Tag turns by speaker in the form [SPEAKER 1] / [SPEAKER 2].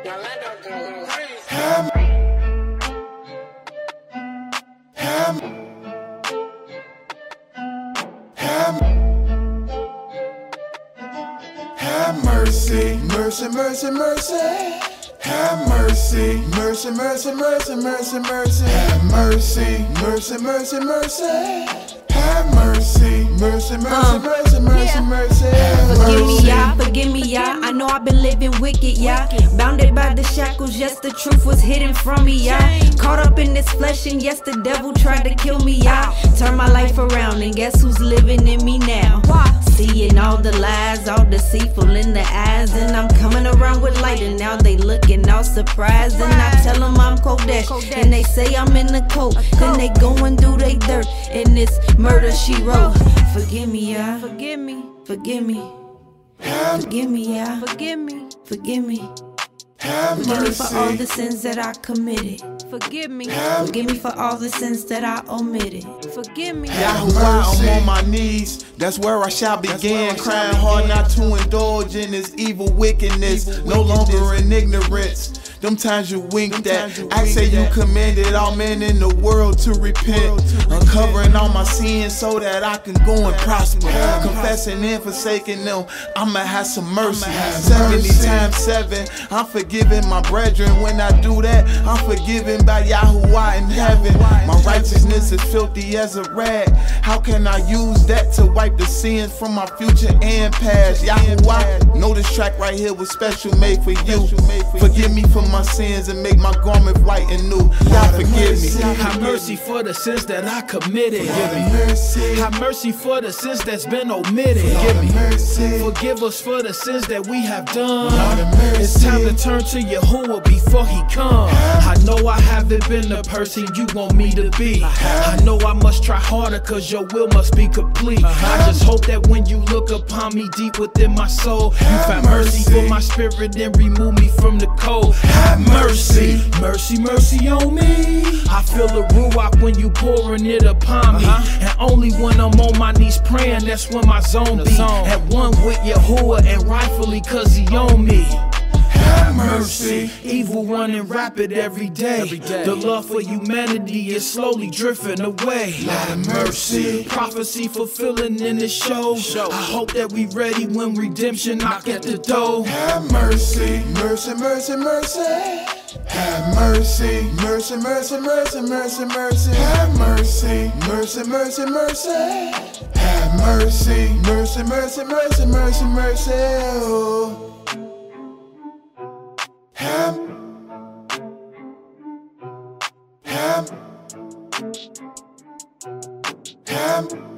[SPEAKER 1] Have mercy, mercy, mercy, mercy. Have mercy, mercy, mercy, mercy, mercy, mercy. Have mercy, mercy, mercy, mercy. Have mercy, mercy, mercy, mercy, mercy, mercy.
[SPEAKER 2] Forgive me, y'all, forgive me, y'all. I know I've been living wicked, y'all. Bounded by the shackles, yes, the truth was hidden from me, y'all. Caught up in this flesh, and yes, the devil tried to kill me, y'all. Turn my life around, and guess who's living in me now? Seeing all the lies, all deceitful in the eyes, and I'm coming around with light, and now they looking all surprised. And I tell them I'm Kodesh, and they say I'm in the coat. Then they go and do they dirt, and it's murder she wrote. Forgive me, y'all. Forgive me. Forgive me. Forgive me, y'all. Forgive me. Forgive me. Forgive me for all the sins that I committed. Forgive me. Forgive me for all the sins that I omitted. Forgive me.
[SPEAKER 1] Yahuwah, I'm on my knees. That's where I shall begin. Crying hard not to indulge in this evil wickedness. No longer in ignorance. Them times you winked at. I say you commanded all men in the world to repent. Uncovering all my sins so that I can go and prosper. Confessing and forsaking them, I'ma have some mercy. 70 times 7, I'm forgiving my brethren. When I do that, I'm forgiven by Yahuwah in heaven. My righteousness is filthy as a rag. How can I use that to wipe the sins from my future and past? Yahuwah, know this track right here was special made for you. Forgive me for my sins and make my garment white and new. God forgive me.
[SPEAKER 3] Have mercy for the sins that I committed. Have mercy for the sins that's been omitted. Forgive us for the sins that we have done. It's time to turn to Yahuwah before he comes. I know I haven't been the person you want me to be. I know I must try harder cause your will must be complete. I just hope that when you look upon me deep within my soul, you find mercy for my spirit and remove me from the cold. Have mercy, mercy, mercy on me. I feel the ruach when you pouring it upon me. And only when I'm on my knees praying, that's when my zone be at one with Yahuwah and rightfully cause he on me. Have mercy, evil running rapid every day. The love for humanity is slowly drifting away. Have mercy, prophecy fulfilling in the show. I hope that we ready when redemption knock at the door.
[SPEAKER 1] Have mercy, mercy, mercy, mercy. Have mercy, mercy, mercy, mercy, mercy, mercy. Have mercy, mercy, mercy, mercy. Have mercy, mercy, mercy, mercy, mercy, mercy. Oh. Have